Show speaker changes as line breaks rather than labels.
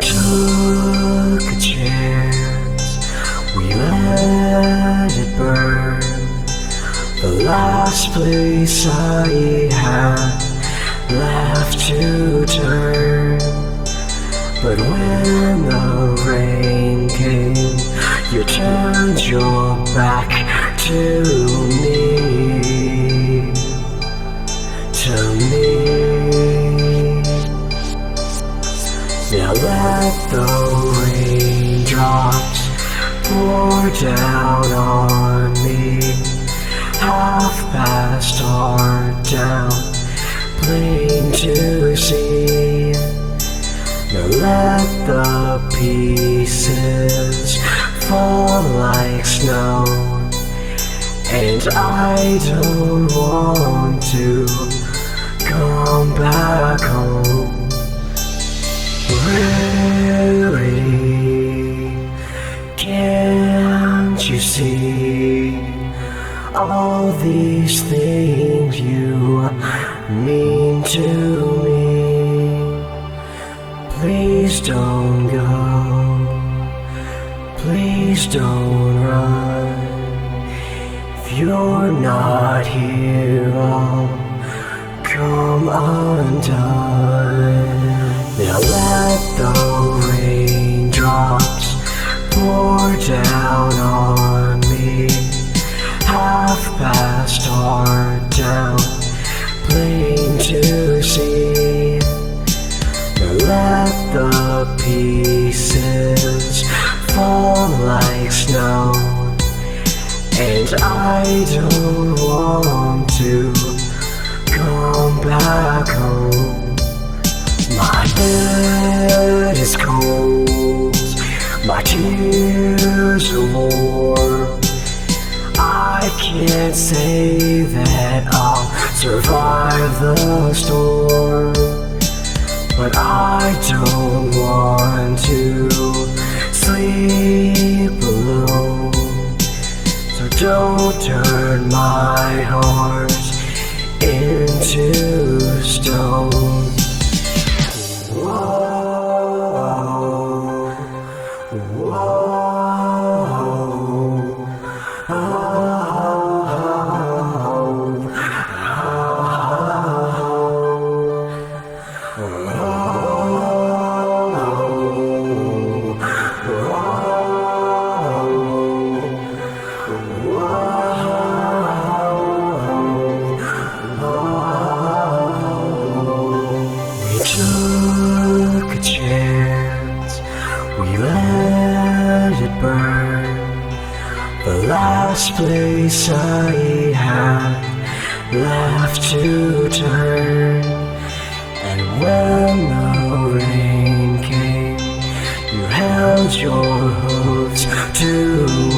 took a chance, we let it burn. The last place I had left to turn. But when the rain came, you turned your back to me, to me. Now let the raindrops pour down on me. Half past or down, plain to see. Now let the pieces fall like snow, and I don't want to come back home. Really, can't you see all these things you mean to me? Please don't go, please don't run. If you're not here, I'll come undone. Now let the raindrops pour down on me. Half past or down, plain to see. Now let the pieces fall like snow, and I don't want to come back home. My bed is cold, my tears are warm. I can't say that I'll survive the storm, but I don't want to sleep alone. So don't turn my heart into stone. Took a chance, we let it burn. The last place I had left to turn. And when the rain came, you held your hopes to